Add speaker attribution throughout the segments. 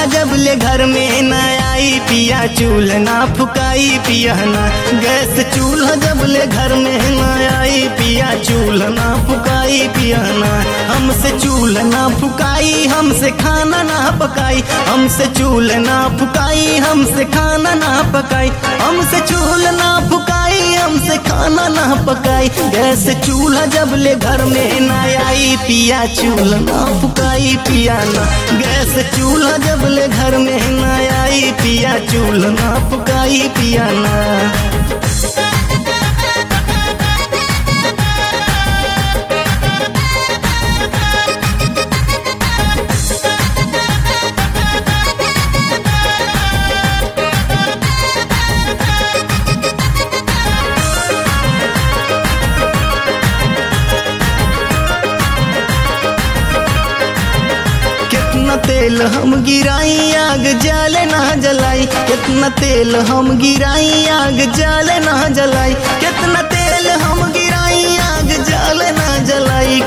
Speaker 1: जब ले घर में न आई पिया चूल्हा ना फुकाई पिया ना। गैस चूल्हा जब ले घर में न आई पिया चूल्हा ना फुकाई पिया ना। हमसे चूल्हा ना फुकाई हमसे खाना ना पकाई, हमसे चूल्हा ना फुकाई हमसे खाना ना पकाई, हमसे चूल्हा ना फुकाई हमसे खाना ना पकाई। गैस चूल्हा जब ले घर में न आई पिया चूल्हा ना फुकाई पिया ना। गैस चूल्हा जब ले घर में न आई पिया चूल्हा ना फुकाई पिया ना। कितना तेल हम गिराई आग जाले ना जलाई, कितना तेल हम गिराई आग जाले ना जलाई, कितना तेल हम गिराई आग जाले ना जलाई।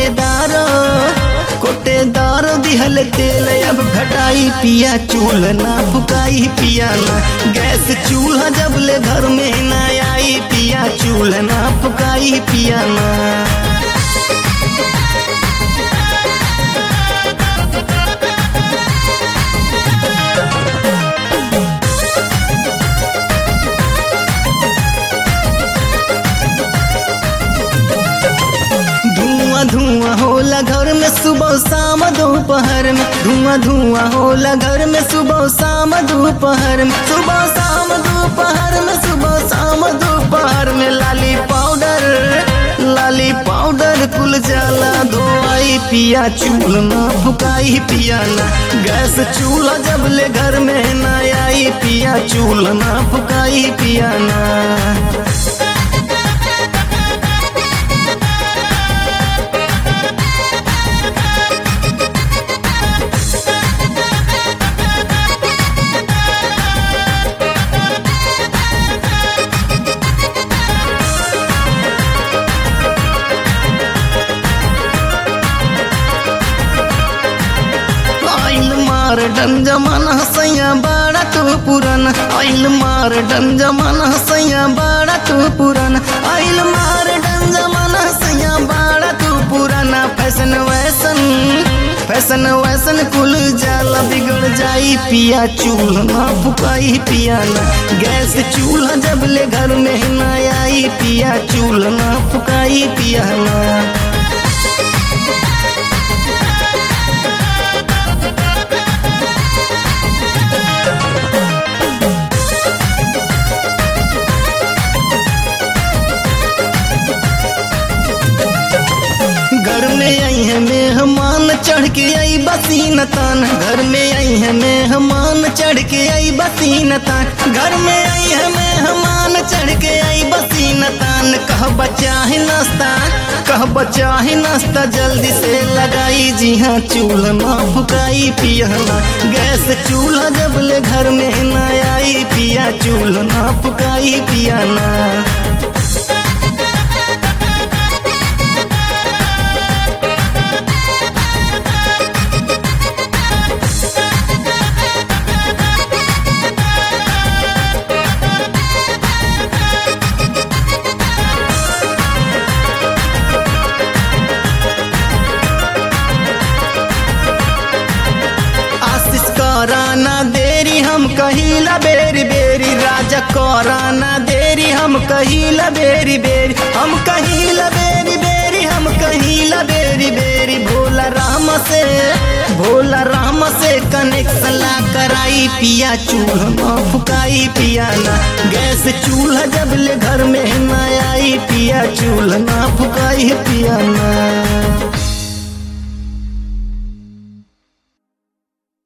Speaker 1: कोटेदार दिहल तेल अब घटाई पिया चूल्हा ना फुकाई पिया ना। गैस चूल्हा जब ले घर में न आई पिया चूल्हा ना फुकाई पिया ना। धुआं होला घर में सुबह शाम दोपहर में, धुआं होला घर में सुबह शाम दोपहर में, सुबह शाम दोपहर में, सुबह शाम दोपहर में। लाली पाउडर कुल जाला धोआई पिया चूल्हा ना फुकाई पिया ना। गैस चूल्हा जब ले घर में न आई पिया चूल्हा ना फुकाई पिया ना। मॉडर्न जमाना सैया बड़ा तू पुराना, आइल मॉडर्न जमाना सैया बड़ा तू पुराना, आइल मॉडर्न जमाना सैया बड़ा तू पुराना। फैशन वैसन कुल जाला बिगड़ जाई पिया चूल्हा ना फुकाई पिया ना। गैस चूल्हा जब ले घर में न आई पिया चूल्हा ना फुकाई पिया ना। घर में आई है मेहमान चढ़ के आई बसीन तान, घर में आई है मेहमान चढ़ के आई बसीन तान, घर में आई है मेहमान चढ़ के आई बसीन तान। कह बचा है नाश्ता जल्दी से लगाई जी हाँ चूल्हा ना फुकाई पिया ना। गैस चूल्हा जब ले घर में न आई पिया चूल्हा ना फुकाई पिया ना। कराना देरी हम कहिला बेरी बेरी, राजा कराना देरी हम कहिला बेरी बेरी, हम कहिला बेरी बेरी, हम कहिला बेरी बेरी। भोला राम से कनेक्शन ला कराई पिया चूल्हा ना फुकाई पिया ना। गैस चूल्हा जब ले घर में न आई पिया चूल्हा ना फुकाई पिया ना।